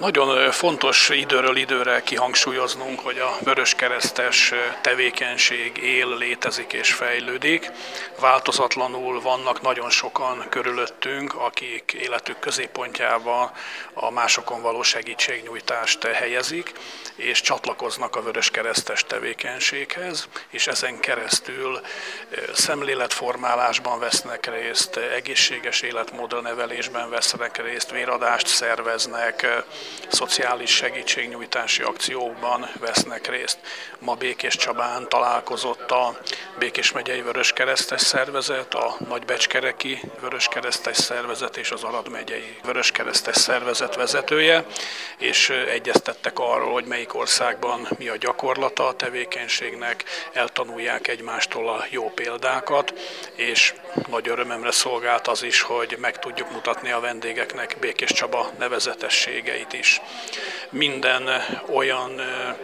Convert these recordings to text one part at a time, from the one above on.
Nagyon fontos időről időre kihangsúlyoznunk, hogy a vöröskeresztes tevékenység él, létezik és fejlődik. Változatlanul vannak nagyon sokan körülöttünk, akik életük középpontjába a másokon való segítségnyújtást helyezik, és csatlakoznak a vöröskeresztes tevékenységhez, és ezen keresztül szemléletformálásban vesznek részt, egészséges életmódra nevelésben vesznek részt, véradást szerveznek, szociális segítségnyújtási akciókban vesznek részt. Ma Békéscsabán találkozott a Békés megyei Vöröskeresztes Szervezet, a Nagybecskereki Vöröskeresztes Szervezet és az Arad megyei Vöröskeresztes Szervezet vezetője, és egyeztettek arról, hogy melyik országban mi a gyakorlata a tevékenységnek, eltanulják egymástól a jó példákat, és nagy örömömre szolgált az is, hogy meg tudjuk mutatni a vendégeknek Békéscsaba nevezetességeit is. Minden olyan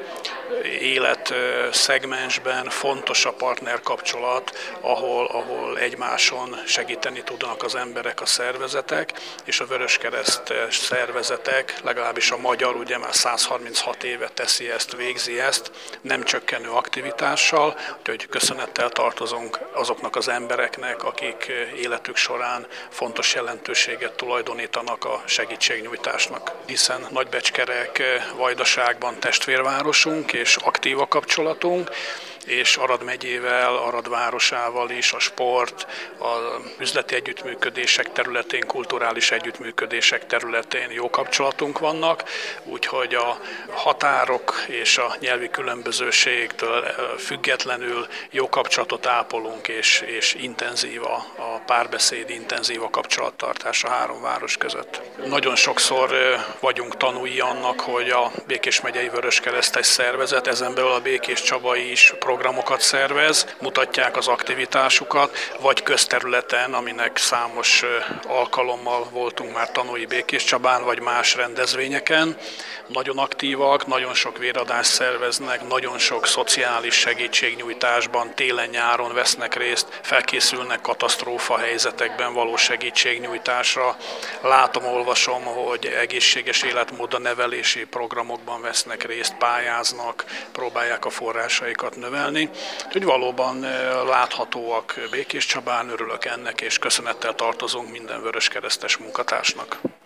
életszegmensben fontos a partnerkapcsolat, ahol egymáson segíteni tudnak az emberek, a szervezetek, és a Vöröskeresztes szervezetek, legalábbis a magyar, ugye már 136 éve teszi ezt, végzi ezt, nem csökkenő aktivitással, úgyhogy köszönettel tartozunk azoknak az embereknek, akik életük során fontos jelentőséget tulajdonítanak a segítségnyújtásnak, hiszen Nagybecskerek Vajdaságban testvérvárosunk, és aktív a kapcsolatunk, és Arad megyével, Arad városával is a sport, az üzleti együttműködések területén, kulturális együttműködések területén jó kapcsolatunk vannak, úgyhogy a határok és a nyelvi különbözőségtől függetlenül jó kapcsolatot ápolunk, és intenzív a párbeszéd, intenzív a kapcsolattartás a három város között. Nagyon sokszor vagyunk tanúi annak, hogy a Békés megyei Vöröskeresztes Szervezet, ezen belül a Békéscsabai is programokat szervez, mutatják az aktivitásukat, vagy közterületen, aminek számos alkalommal voltunk már tanúi Békéscsabán, vagy más rendezvényeken. Nagyon aktívak, nagyon sok véradást szerveznek, nagyon sok szociális segítségnyújtásban, télen-nyáron vesznek részt, felkészülnek katasztrófa helyzetekben való segítségnyújtásra. Látom, olvasom, hogy egészséges életmódra nevelési programokban vesznek részt, pályáznak, próbálják a forrásaikat növelni. Úgyhogy valóban láthatóak Békéscsabán, örülök ennek, és köszönettel tartozunk minden vöröskeresztes munkatársnak.